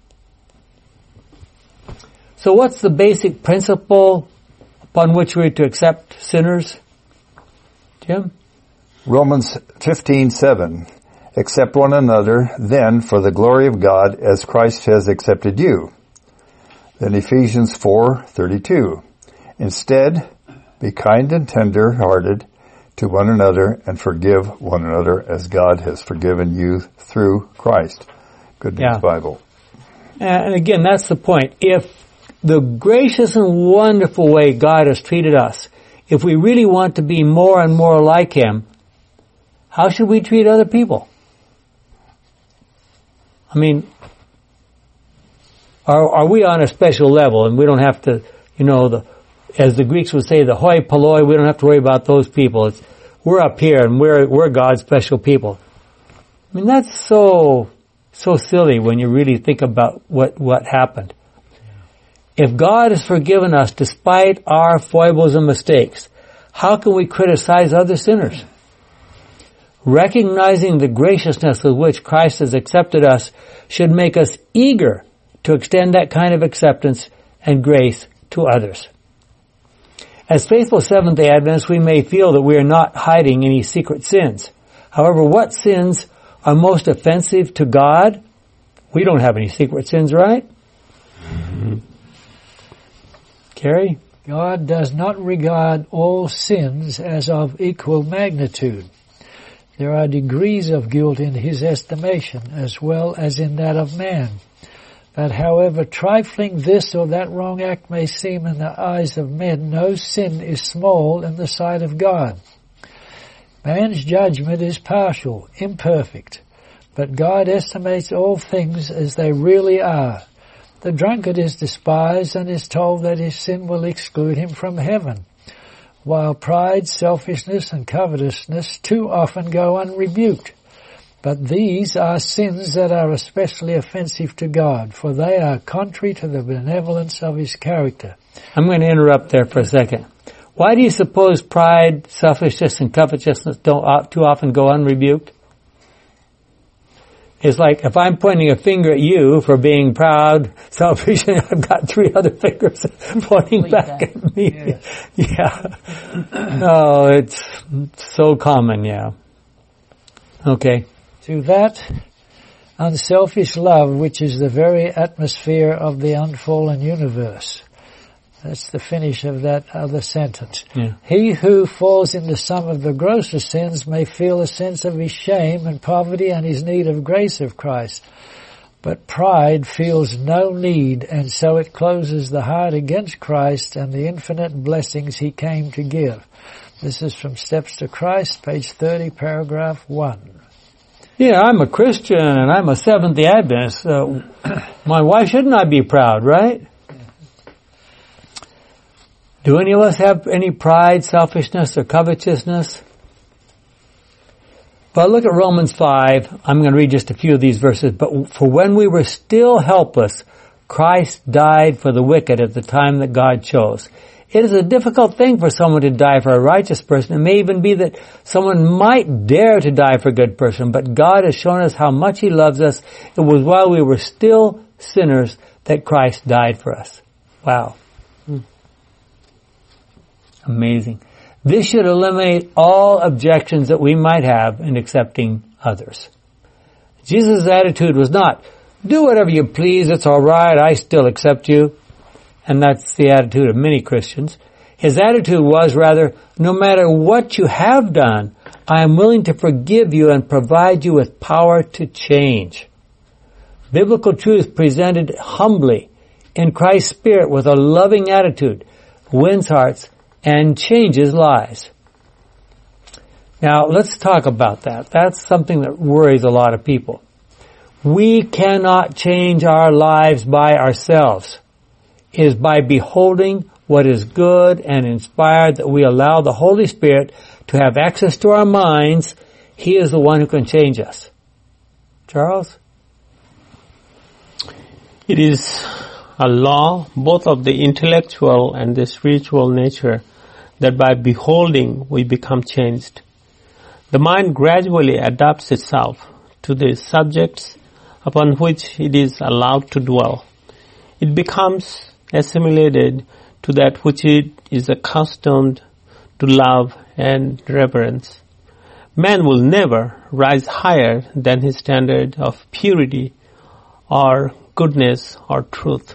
Speaker 1: So what's the basic principle upon which we're to accept sinners? Jim?
Speaker 2: Romans 15:7. Accept one another then for the glory of God as Christ has accepted you. Then Ephesians 4:32. Instead, be kind and tender-hearted to one another and forgive one another as God has forgiven you through Christ. Good News Bible.
Speaker 1: And again, that's the point. If the gracious and wonderful way God has treated us, if we really want to be more and more like Him, how should we treat other people? I mean, are we on a special level and we don't have to, as the Greeks would say, the hoi polloi, we don't have to worry about those people. We're up here and we're God's special people. I mean, that's so silly when you really think about what happened. If God has forgiven us despite our foibles and mistakes, how can we criticize other sinners? Recognizing the graciousness with which Christ has accepted us should make us eager to extend that kind of acceptance and grace to others. As faithful Seventh-day Adventists, we may feel that we are not hiding any secret sins. However, what sins are most offensive to God? We don't have any secret sins, right? Mm-hmm. Carrie?
Speaker 3: God does not regard all sins as of equal magnitude. There are degrees of guilt in His estimation as well as in that of man. But however trifling this or that wrong act may seem in the eyes of men, no sin is small in the sight of God. Man's judgment is partial, imperfect, but God estimates all things as they really are. The drunkard is despised and is told that his sin will exclude him from heaven, while pride, selfishness, and covetousness too often go unrebuked. But these are sins that are especially offensive to God, for they are contrary to the benevolence of His character.
Speaker 1: I'm going to interrupt there for a second. Why do you suppose pride, selfishness, and covetousness don't too often go unrebuked? It's like if I'm pointing a finger at you for being proud, selfish, and I've got three other fingers pointing back at me. Yeah. Oh, it's so common, yeah. Okay.
Speaker 3: To that unselfish love, which is the very atmosphere of the unfallen universe. That's the finish of that other sentence. Yeah. He who falls into some of the grosser sins may feel a sense of his shame and poverty and his need of grace of Christ. But pride feels no need, and so it closes the heart against Christ and the infinite blessings He came to give. This is from Steps to Christ, page 30, paragraph 1.
Speaker 1: Yeah, I'm a Christian and I'm a Seventh-day Adventist. Why shouldn't I be proud, right? Do any of us have any pride, selfishness, or covetousness? Well, look at Romans 5. I'm going to read just a few of these verses. But for when we were still helpless, Christ died for the wicked at the time that God chose. It is a difficult thing for someone to die for a righteous person. It may even be that someone might dare to die for a good person, but God has shown us how much He loves us. It was while we were still sinners that Christ died for us. Wow. Amazing. This should eliminate all objections that we might have in accepting others. Jesus' attitude was not, do whatever you please, it's all right, I still accept you. and that's the attitude of many Christians. His attitude was rather, no matter what you have done, I am willing to forgive you and provide you with power to change. Biblical truth presented humbly in Christ's Spirit with a loving attitude wins hearts and changes lives. Now, let's talk about that. That's something that worries a lot of people. We cannot change our lives by ourselves. It is by beholding what is good and inspired that we allow the Holy Spirit to have access to our minds. He is the one who can change us. Charles?
Speaker 4: It is a law both of the intellectual and the spiritual nature that by beholding we become changed. The mind gradually adapts itself to the subjects upon which it is allowed to dwell. It becomes assimilated to that which it is accustomed to love and reverence. Man will never rise higher than his standard of purity or goodness or truth.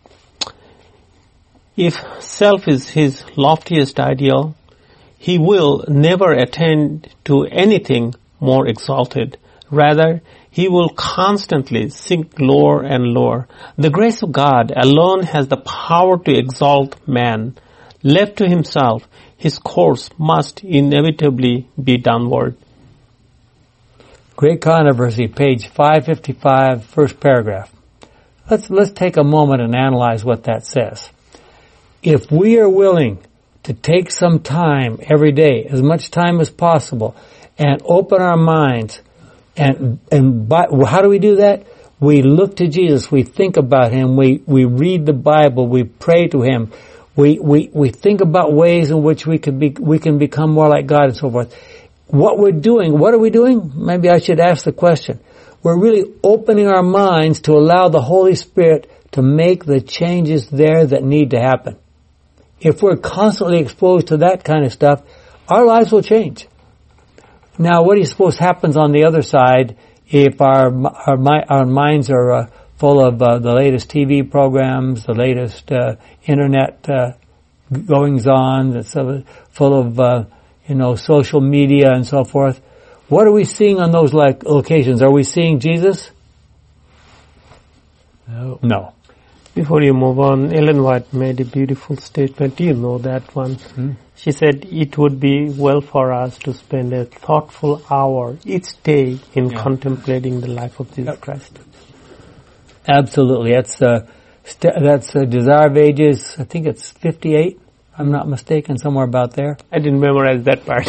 Speaker 4: If self is his loftiest ideal, he will never attain to anything more exalted. Rather, he will constantly sink lower and lower. The grace of God alone has the power to exalt man. Left to himself, his course must inevitably be downward.
Speaker 1: Great Controversy, page 555, first paragraph. Let's take a moment and analyze what that says. If we are willing to take some time every day, as much time as possible, and open our minds, how do we do that? We look to Jesus, we think about Him, we read the Bible, we pray to Him, we think about ways in which we can become more like God and so forth. What are we doing? Maybe I should ask the question. We're really opening our minds to allow the Holy Spirit to make the changes there that need to happen. If we're constantly exposed to that kind of stuff, our lives will change. Now, what do you suppose happens on the other side if our minds are full of the latest TV programs, the latest internet goings on, that's full of social media and so forth? What are we seeing on those locations? Are we seeing Jesus? No.
Speaker 4: Before you move on, Ellen White made a beautiful statement. Do you know that one? She said, it would be well for us to spend a thoughtful hour each day in contemplating the life of Jesus Christ.
Speaker 1: Absolutely. That's Desire of Ages, I think it's 58, if I'm not mistaken, somewhere about there.
Speaker 4: I didn't memorize that part.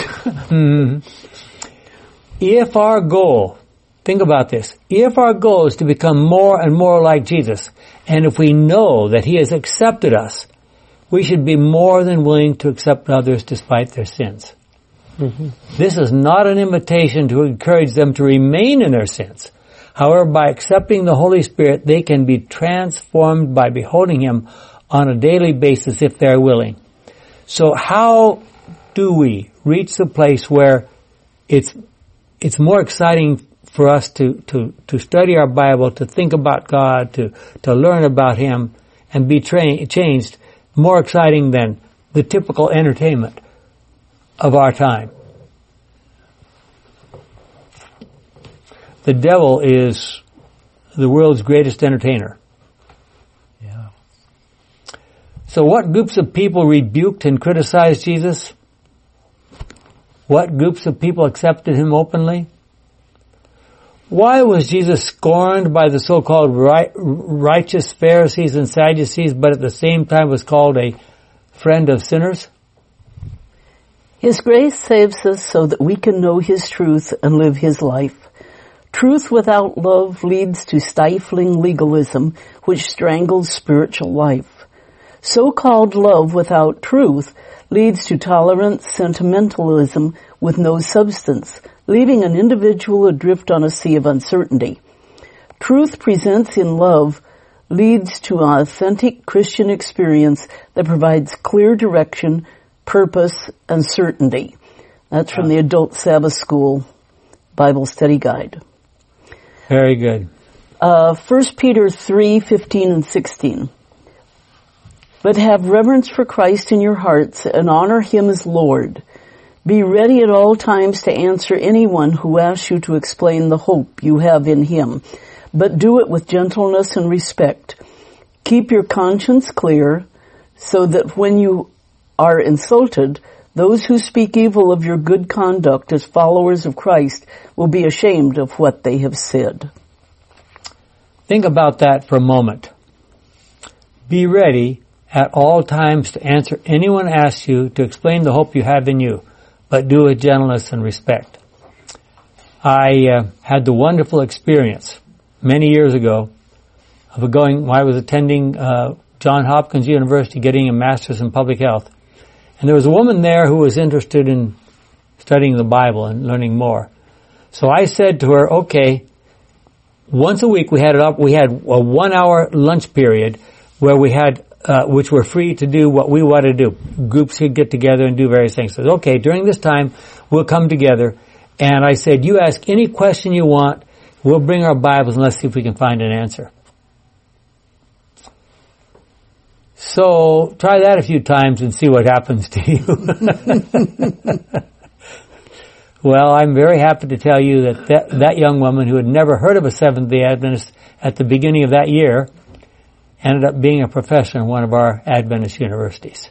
Speaker 1: If our goal, think about this, if our goal is to become more and more like Jesus, and if we know that He has accepted us, we should be more than willing to accept others despite their sins. This is not an invitation to encourage them to remain in their sins. However, by accepting the Holy Spirit, they can be transformed by beholding Him on a daily basis if they're willing. So how do we reach the place where it's more exciting for us to study our Bible, to think about God, to learn about Him, and be changed, more exciting than the typical entertainment of our time? The devil is the world's greatest entertainer.
Speaker 3: Yeah.
Speaker 1: So what groups of people rebuked and criticized Jesus? What groups of people accepted Him openly? Why was Jesus scorned by the so-called righteous Pharisees and Sadducees, but at the same time was called a friend of sinners?
Speaker 5: His grace saves us so that we can know His truth and live His life. Truth without love leads to stifling legalism, which strangles spiritual life. So-called love without truth leads to tolerant sentimentalism with no substance, leaving an individual adrift on a sea of uncertainty. Truth presents in love leads to an authentic Christian experience that provides clear direction, purpose, and certainty. That's from the Adult Sabbath School Bible Study Guide.
Speaker 1: Very good.
Speaker 5: 1 Peter 3:15 and 16. But have reverence for Christ in your hearts and honor Him as Lord. Be ready at all times to answer anyone who asks you to explain the hope you have in Him, but do it with gentleness and respect. Keep your conscience clear so that when you are insulted, those who speak evil of your good conduct as followers of Christ will be ashamed of what they have said.
Speaker 1: Think about that for a moment. Be ready at all times to answer anyone asks you to explain the hope you have in you, but do it with gentleness and respect. I had the wonderful experience many years ago of when I was attending Johns Hopkins University, getting a master's in public health. And there was a woman there who was interested in studying the Bible and learning more. So I said to her, okay, once a week we had a 1 hour lunch period where we had, which were free to do what we wanted to do. Groups could get together and do various things. So, okay, during this time we'll come together. And I said, you ask any question you want. We'll bring our Bibles and let's see if we can find an answer. So try that a few times and see what happens to you. Well, I'm very happy to tell you that young woman who had never heard of a Seventh-day Adventist at the beginning of that year ended up being a professor in one of our Adventist universities.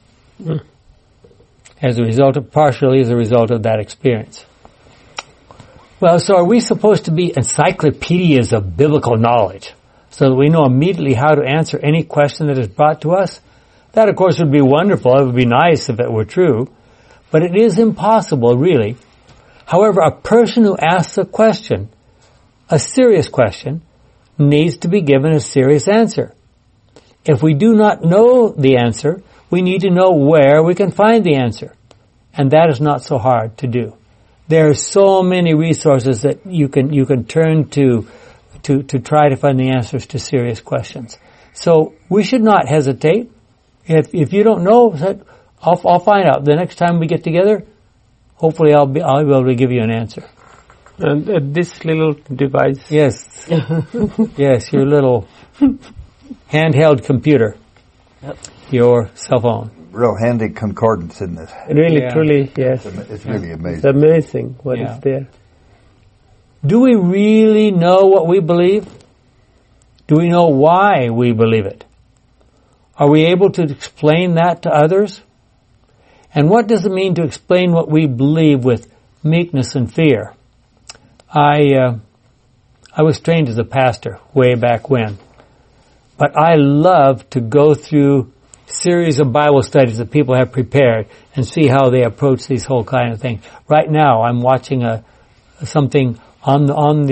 Speaker 1: Partially as a result of that experience. Well, so are we supposed to be encyclopedias of biblical knowledge so that we know immediately how to answer any question that is brought to us? That, of course, would be wonderful. It would be nice if it were true. But it is impossible, really. However, a person who asks a question, a serious question, needs to be given a serious answer. If we do not know the answer, we need to know where we can find the answer. And that is not so hard to do. There are so many resources that you can turn to try to find the answers to serious questions. So we should not hesitate. If you don't know, I'll find out. The next time we get together, hopefully I'll be able to give you an answer.
Speaker 4: And this little device.
Speaker 1: Yes. Yes, your little handheld computer.
Speaker 5: Yep.
Speaker 1: Your cell phone.
Speaker 2: Real handy concordance in this.
Speaker 4: Really, truly, yes.
Speaker 2: It's really amazing.
Speaker 4: It's amazing what is there.
Speaker 1: Do we really know what we believe? Do we know why we believe it? Are we able to explain that to others? And what does it mean to explain what we believe with meekness and fear? I was trained as a pastor way back when, but I love to go through series of Bible studies that people have prepared and see how they approach these whole kind of things. Right now, I'm watching something it's on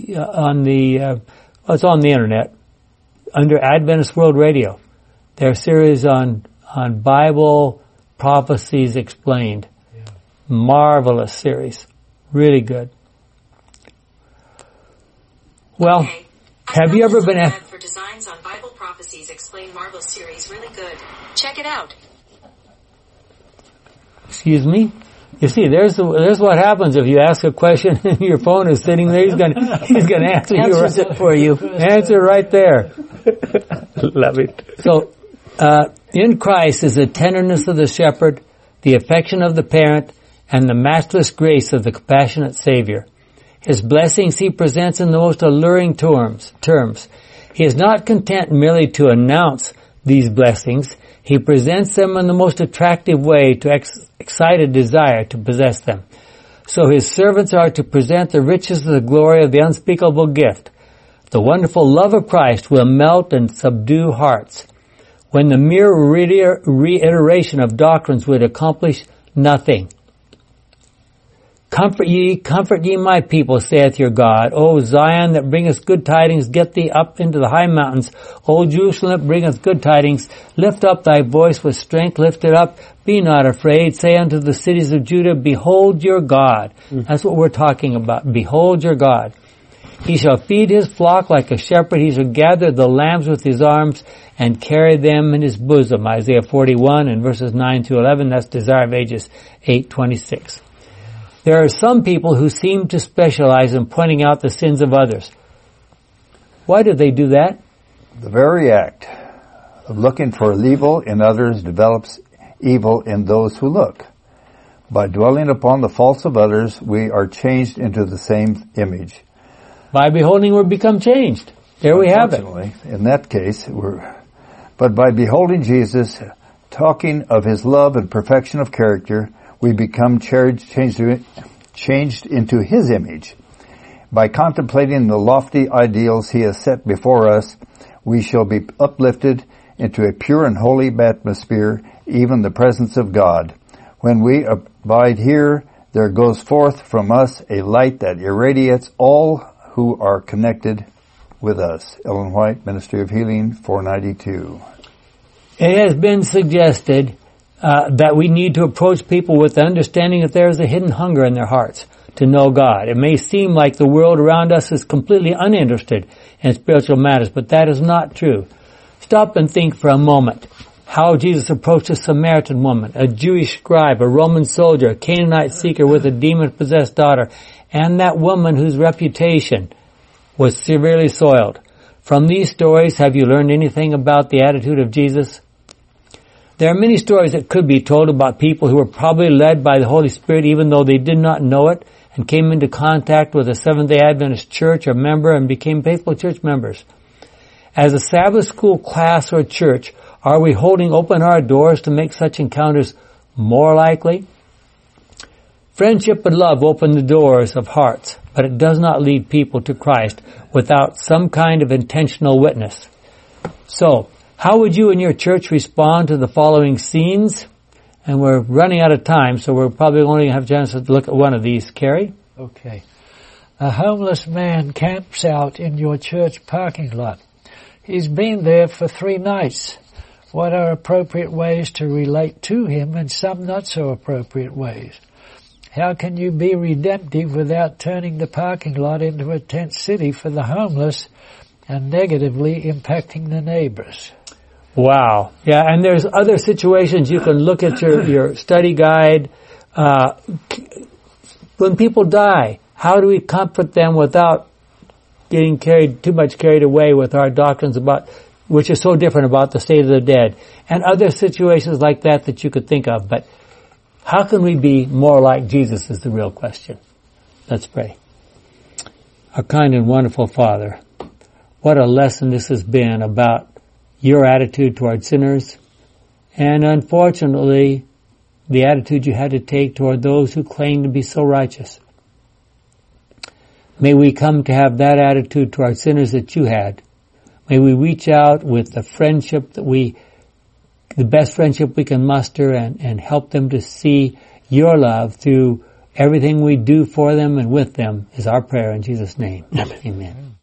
Speaker 1: the internet under Adventist World Radio. Their series on Bible prophecies explained. Yeah. Marvelous series, really good. Well,
Speaker 6: okay.
Speaker 1: Have you ever been asked
Speaker 6: for designs on Bible prophecies explained marvelous series? Really good. Check it out.
Speaker 1: Excuse me? You see, there's what happens if you ask a question and your phone is sitting there. He's going to answer
Speaker 5: it for you.
Speaker 1: Answer right there.
Speaker 4: Love it.
Speaker 1: So, in Christ is the tenderness of the shepherd, the affection of the parent, and the matchless grace of the compassionate Savior. His blessings he presents in the most alluring terms. He is not content merely to announce these blessings. He presents them in the most attractive way to excite a desire to possess them. So his servants are to present the riches of the glory of the unspeakable gift. The wonderful love of Christ will melt and subdue hearts, when the mere reiteration of doctrines would accomplish nothing. Comfort ye my people, saith your God. O Zion, that bringeth good tidings, get thee up into the high mountains. O Jerusalem, that bringeth good tidings, lift up thy voice with strength, lift it up, be not afraid. Say unto the cities of Judah, behold your God. That's what we're talking about. Behold your God. He shall feed his flock like a shepherd. He shall gather the lambs with his arms and carry them in his bosom. Isaiah 41 and verses 9 to 11. That's Desire of Ages 8:26. There are some people who seem to specialize in pointing out the sins of others. Why do they do that?
Speaker 2: The very act looking for evil in others develops evil in those who look. By dwelling upon the faults of others, we are changed into the same image.
Speaker 1: By beholding, we become changed. There we have it.
Speaker 2: In that case, but by beholding Jesus, talking of his love and perfection of character, we become changed into his image. By contemplating the lofty ideals he has set before us, we shall be uplifted into a pure and holy atmosphere, even the presence of God. When we abide here, there goes forth from us a light that irradiates all who are connected with us. Ellen White, Ministry of Healing, 492.
Speaker 1: It has been suggested that we need to approach people with the understanding that there is a hidden hunger in their hearts to know God. It may seem like the world around us is completely uninterested in spiritual matters, but that is not true. Stop and think for a moment how Jesus approached a Samaritan woman, a Jewish scribe, a Roman soldier, a Canaanite seeker with a demon-possessed daughter, and that woman whose reputation was severely soiled. From these stories, have you learned anything about the attitude of Jesus? There are many stories that could be told about people who were probably led by the Holy Spirit even though they did not know it and came into contact with a Seventh-day Adventist church or member and became faithful church members. As a Sabbath school class or church, are we holding open our doors to make such encounters more likely? Friendship and love open the doors of hearts, but it does not lead people to Christ without some kind of intentional witness. So, how would you and your church respond to the following scenes? And we're running out of time, so we're probably only going to have a chance to look at one of these. Carrie?
Speaker 3: Okay. A homeless man camps out in your church parking lot. He's been there for 3 nights. What are appropriate ways to relate to him and some not so appropriate ways? How can you be redemptive without turning the parking lot into a tent city for the homeless and negatively impacting the neighbors?
Speaker 1: Wow. Yeah, and there's other situations. You can look at your study guide. When people die, how do we comfort them without getting too much carried away with our doctrines about, which is so different about the state of the dead, and other situations like that you could think of. But how can we be more like Jesus is the real question. Let's pray. Our kind and wonderful Father, what a lesson this has been about your attitude toward sinners, and unfortunately, the attitude you had to take toward those who claim to be so righteous. May we come to have that attitude toward sinners that you had. May we reach out with the friendship the best friendship we can muster and help them to see your love through everything we do for them and with them is our prayer in Jesus' name. Amen.